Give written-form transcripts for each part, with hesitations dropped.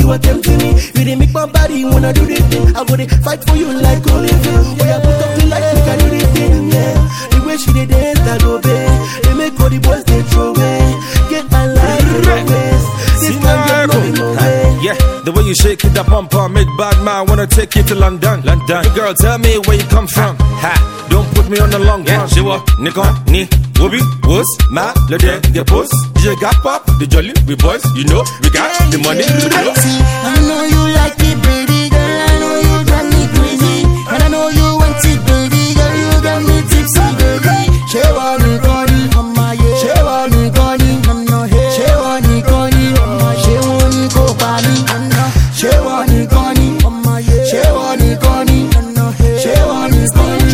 you are tempting me. You dey make my body wanna do the thing. I go dey fight for you like Olivia. Oh yeah, put up the light, we can do the thing. Yeah, the way she dey dance, I go babe. They make all the boys they throw away. Get my life in the waist. This man get no in no way. Yeah, the way you shake it, the pump make bad man wanna take you to London. The girl, tell me where you come from. Don't put me on the long run. She wa Nikon ni Wobi was ma le de get post. DJ got pop the jolly we boys. You know we got the money to blow. I know you like it, baby girl. I know you drive me crazy, and I know you want it, baby girl. You got me tipsy, baby. She want me goni, mama yeah. She want me goni, mama yeah. She want me goni, mama. She want me go bani, mama. She want me goni, mama yeah. She want me goni, mama. She want me goni,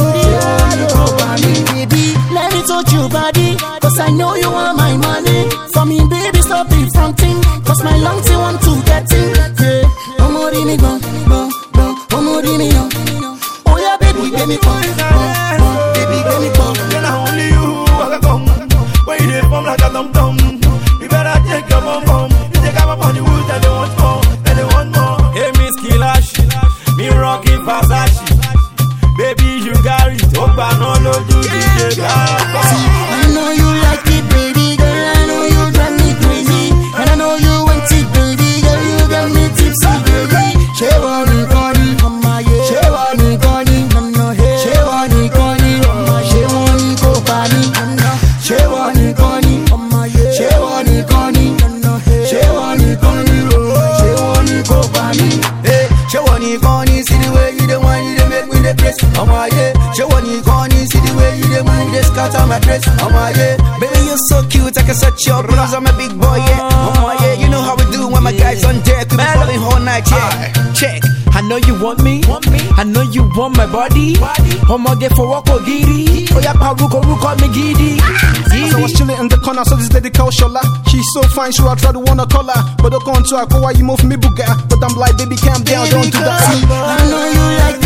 mama. Baby, let me touch your body, 'cause I know you want my money. For me, baby, stop it fronting, 'cause my lungs they want to get in. Yeah, omori mi gon, gon, gon, omori mi yo. Oh yeah, baby, give me gon, gon, gon, baby, give me gon. Then I only you I can come. When you dey form like a dum dum, you better take your bum bum. You take up on the wood and they want more, and they want more. Hey Miss Kilashi, me rocking Versace. Baby you got it, Opa no lo do DJ I know you like it, baby girl. I know you drive me crazy, and I know you want it, baby girl. You got me tipsy, baby. She want me goni, mama yeah. She want me goni, mama yeah. She want me goni, mama. She want me go bani, mama. She want me goni, mama yeah. She want me goni, mama yeah. She want me goni, she want me go bani. Hey, she want me goni, see the way you the one you dey make me the press. Mama yeah, she want me goni, see the way you the move the skirt on my dress. Mama yeah, baby you're so cute, I can such your blues. I'm a big boy yeah. Mama yeah, you know how we do when my guys on deck. We be falling whole night yeah. Check. I know you want me. I know you want my body. Homo get for walk or giddy. Oh yeah, paruko me giddy. So I was chilling in the corner, so this lady called Shola. She's so fine, so I try to wanna call her. But don't go on to her, why you move me booga. But I'm like, baby, calm down, don't do that. I know you like